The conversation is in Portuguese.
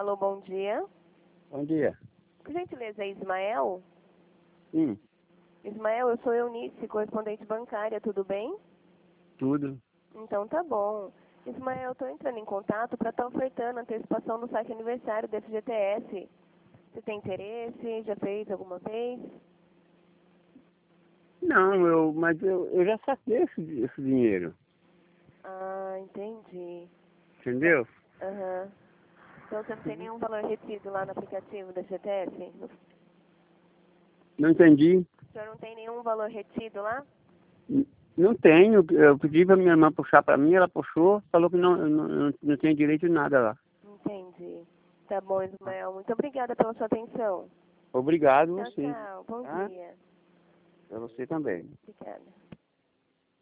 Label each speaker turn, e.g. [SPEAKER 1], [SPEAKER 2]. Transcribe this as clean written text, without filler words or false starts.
[SPEAKER 1] Alô, bom dia.
[SPEAKER 2] Bom dia.
[SPEAKER 1] Por gentileza, é Ismael?
[SPEAKER 2] Sim,
[SPEAKER 1] Ismael, eu sou Eunice, correspondente bancária, tudo bem?
[SPEAKER 2] tudo.
[SPEAKER 1] Então tá bom. Ismael, eu estou entrando em contato para estar ofertando antecipação no saque aniversário do FGTS. Você tem interesse? Já fez alguma vez?
[SPEAKER 2] Não, eu já saquei esse dinheiro,
[SPEAKER 1] Ah, entendi.
[SPEAKER 2] entendeu?
[SPEAKER 1] Aham. Então você não tem nenhum valor retido lá no aplicativo do FGTS?
[SPEAKER 2] Não entendi.
[SPEAKER 1] O senhor não tem nenhum valor retido lá?
[SPEAKER 2] Não tenho. Eu pedi para minha irmã puxar para mim, ela puxou, falou que não tem direito de nada lá.
[SPEAKER 1] Entendi. Tá bom, Ismael. Muito obrigada pela sua atenção.
[SPEAKER 2] Obrigado
[SPEAKER 1] Tchau,
[SPEAKER 2] você.
[SPEAKER 1] tchau. Bom
[SPEAKER 2] Tá?
[SPEAKER 1] dia.
[SPEAKER 2] Para você também.
[SPEAKER 1] Obrigada.